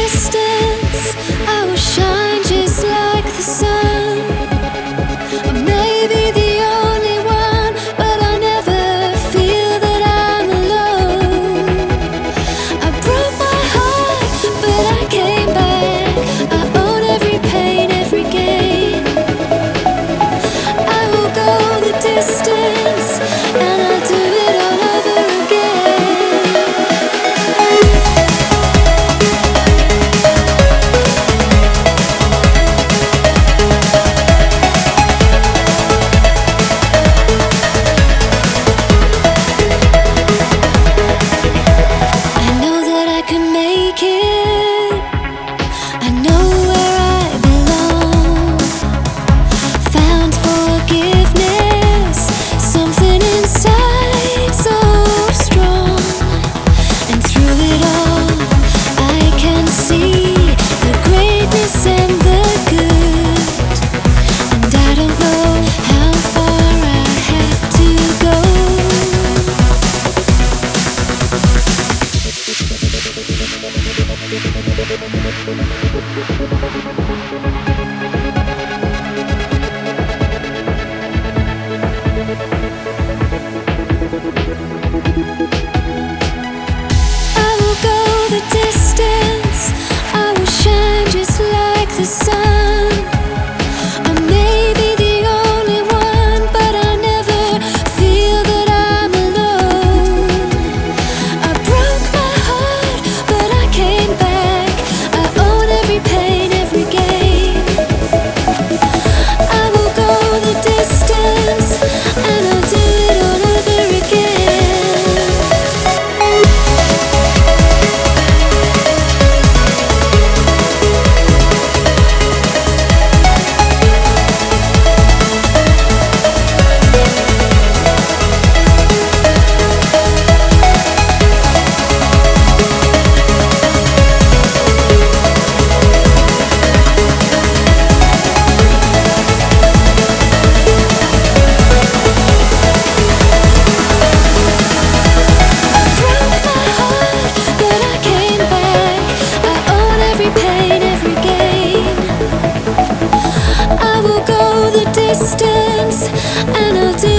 distance, I will shine just like the sun. I may be the only one, but I never feel that I'm alone. I broke my heart, but I came back. I own every pain, every gain. I will go the distance, and I'll do it all over again. I know that I can make it. I know where I belong. Found forgiveness, something inside so strong. And through it all, I can see the greatness and the good. And I don't know how far I have to go. I will go the distance, I will shine just like the sun. I may be the only one, but I never feel that I'm alone. I broke my heart, but I came back. I own every pain, every gain. I will go the distance, and I'll do it all over again. Broke my heart, but I came back. I own every pain, every gain. I will go the distance, and I'll do